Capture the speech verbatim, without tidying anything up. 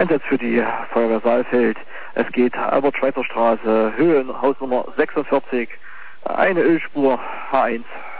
Einsatz für die Feuerwehr Saalfeld. Es geht Albert-Schweitzer Straße, Höhe Hausnummer sechsundvierzig, eine Ölspur H eins.